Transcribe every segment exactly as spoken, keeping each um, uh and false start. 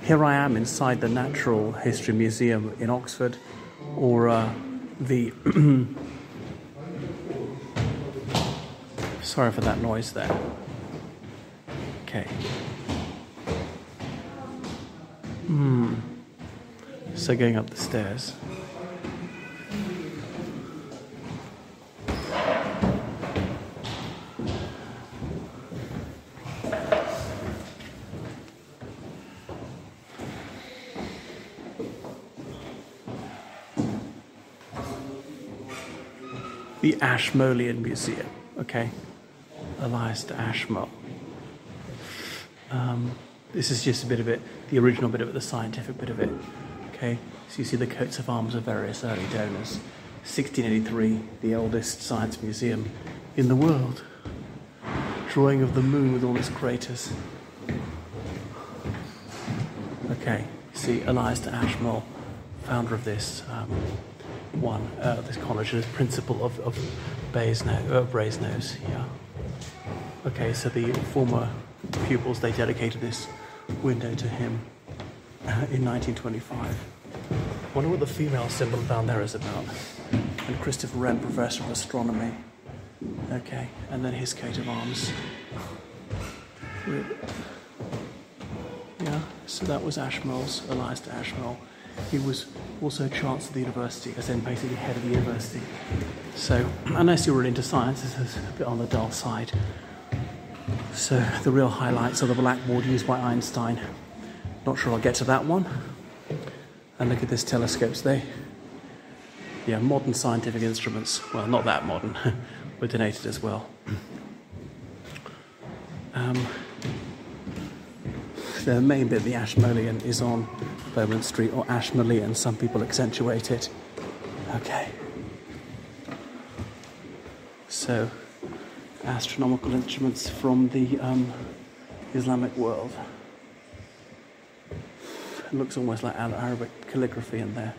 here I am inside the Natural History Museum in Oxford, or uh, the... Sorry for that noise there. Okay. Hmm. So going up the stairs. The Ashmolean Museum, okay? Elias de Ashmole. Um, this is just a bit of it, the original bit of it, the scientific bit of it, okay? So you see the coats of arms of various early donors. sixteen eighty-three, the oldest science museum in the world. Drawing of the moon with all its craters. Okay, see Elias de Ashmole, founder of this um, one, uh, this college, as principal of, of Brasenose, uh, Brasenose, yeah. Okay, so the former pupils, they dedicated this window to him uh, in nineteen twenty-five. I wonder what the female symbol down there is about. And Christopher Wren, professor of astronomy. Okay, and then his coat of arms. Yeah, so that was Ashmole's, Elias de Ashmole. He was also chancellor of the university, as in basically head of the university. So, unless you're really into science, this is a bit on the dull side. So, the real highlights are the blackboard used by Einstein. Not sure I'll get to that one. And look at this telescopes, they, yeah, modern scientific instruments. Well, not that modern, were donated as well. Um, the main bit, the Ashmolean, is on Beaumont Street, or Ashmolean, some people accentuate it. Okay. So, astronomical instruments from the um, Islamic world. It looks almost like Arabic calligraphy in there.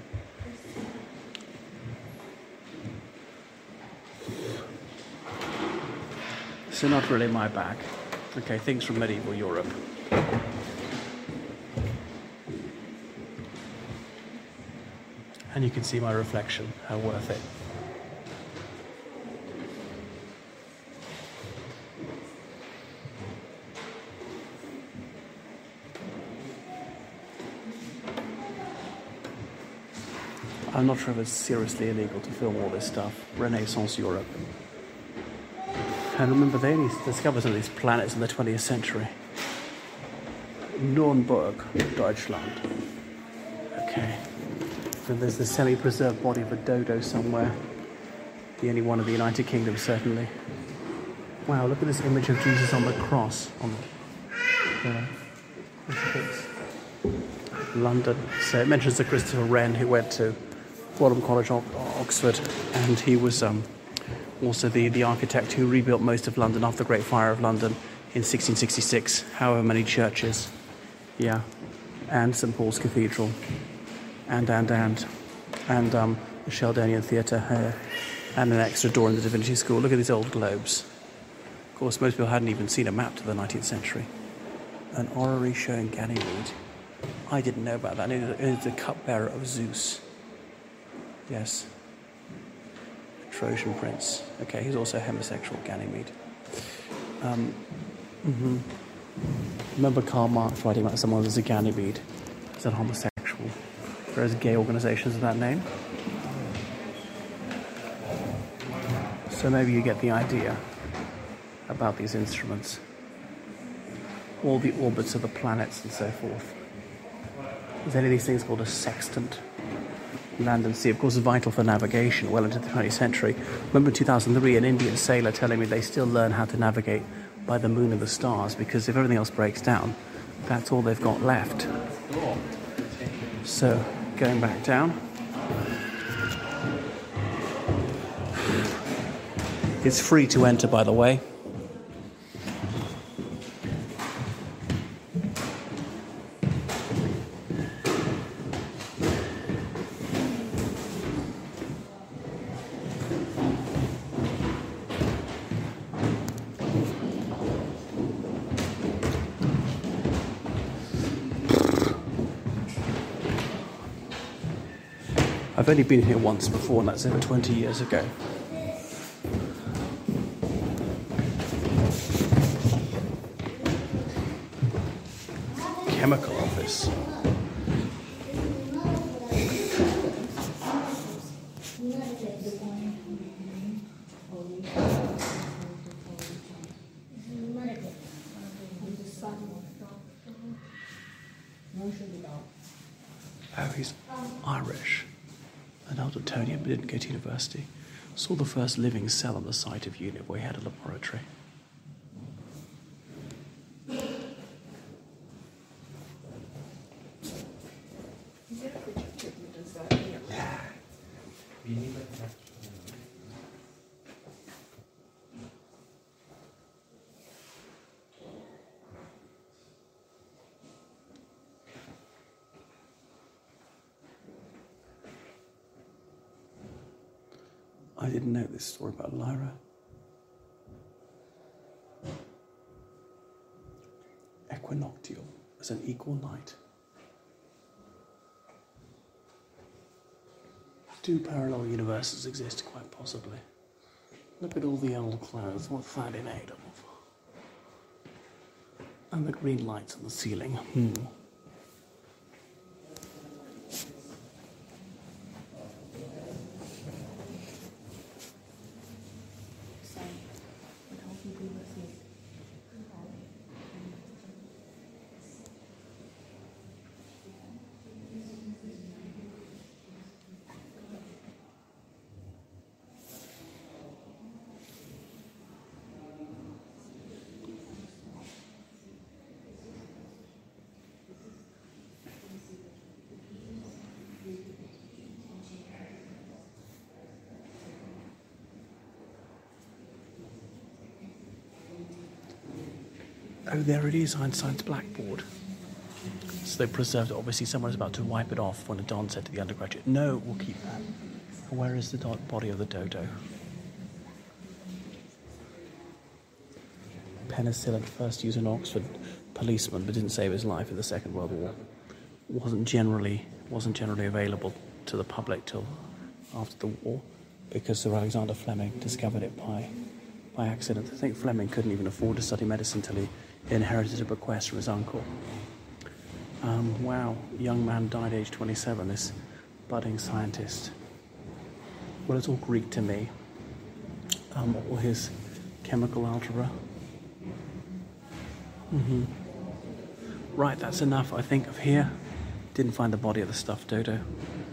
So not really my bag. Okay, things from medieval Europe. And you can see my reflection, how worth it. I'm not sure if it's seriously illegal to film all this stuff. Renaissance Europe. And remember, they only discovered some of these planets in the twentieth century. Nürnberg, Deutschland. Okay. And there's the semi-preserved body of a dodo somewhere. The only one of the United Kingdom, certainly. Wow, look at this image of Jesus on the cross. On the, uh, crucifix. London. So it mentions the Christopher Wren, who went to Wadham College, Oxford, and he was um, also the, the architect who rebuilt most of London after the Great Fire of London in sixteen sixty-six, however many churches. Yeah. And Saint Paul's Cathedral. And, and, and. And um, the Sheldonian Theatre here. And an extra door in the Divinity School. Look at these old globes. Of course, most people hadn't even seen a map to the nineteenth century. An orrery showing Ganymede. I didn't know about that. It is the cupbearer of Zeus. Yes. A Trojan prince. Okay, he's also homosexual, Ganymede. Um, mm-hmm. Remember Karl Marx writing about someone as a Ganymede? Is that homosexual? Whereas gay organisations of that name. So maybe you get the idea about these instruments. All the orbits of the planets and so forth. There's any of these things called a sextant. Land and sea, of course, is vital for navigation well into the twentieth century. Remember in two thousand three, an Indian sailor telling me they still learn how to navigate by the moon and the stars, because if everything else breaks down, that's all they've got left. So, going back down. It's free to enter, by the way. I've only been here once before, and that's over twenty years ago. Chemical office. Oh, he's Irish. An Eldertonian, but didn't go to university. Saw the first living cell on the site of unit where he had a laboratory. I didn't know this story about Lyra. Equinoctial as an equal night. Two parallel universes exist, quite possibly. Look at all the old clothes, what's that in aid of? And the green lights on the ceiling. Hmm. Oh, there it is, Einstein's blackboard. So they preserved it. Obviously, someone's about to wipe it off when Don said to the undergraduate, no, we'll keep that. Where is the body of the dodo? Penicillin, first used in Oxford, policeman, but didn't save his life in the Second World War. Wasn't generally, wasn't generally available to the public till after the war, because Sir Alexander Fleming discovered it by, by accident. I think Fleming couldn't even afford to study medicine till he inherited a bequest from his uncle. Um, wow, young man died age twenty-seven, this budding scientist. Well, it's all Greek to me. Um, all his chemical algebra. Mm-hmm. Right, that's enough, I think, of here. Didn't find the body of the stuffed dodo.